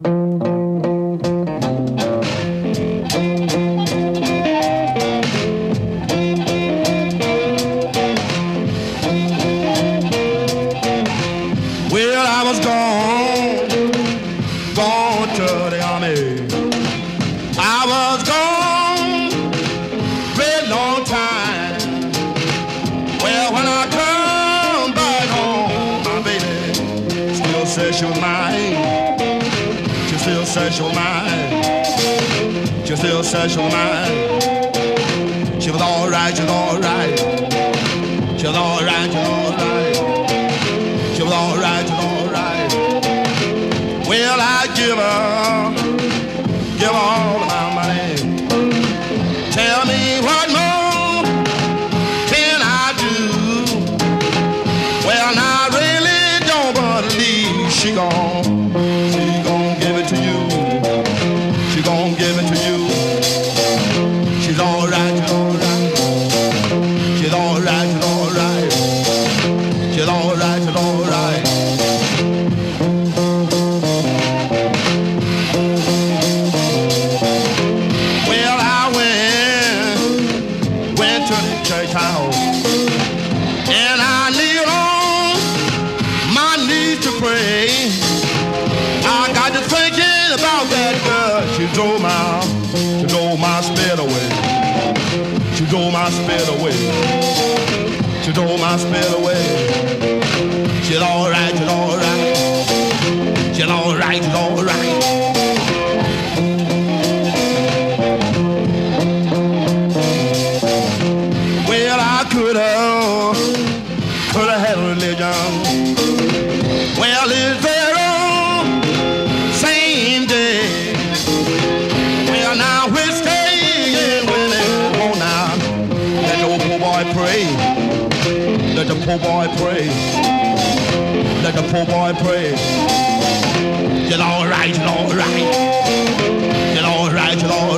Well, I was gone to the army. I was gone very long time. Well, when I come back home, my baby still says she was mine. She still says she was mine. She still says she was mine. She was all right, she was all right. She was all right, she was all right. She was all right, she was all right. Well, I give her all of my money. Tell me what more can I do? Well, I really don't believe she gon' give it to you. She gon' give it to you. She's all right, she's all right. She's all right, she's all right. She's all right, she's all right. Well, I went to the church house and I kneeled on my knees to pray. I got to thinking about that girl. She drove my spirit away. She drove my spirit away. She drove my spirit away. She's all right, she's all right. She's all right, she's all right. Well, I could have had a religion. Well, it's very same day. Well, now we're staying with it. Oh, now let the old poor boy pray. Let the poor boy pray. Let the poor boy pray. It's all right, it's all right. It's all right, it's all right.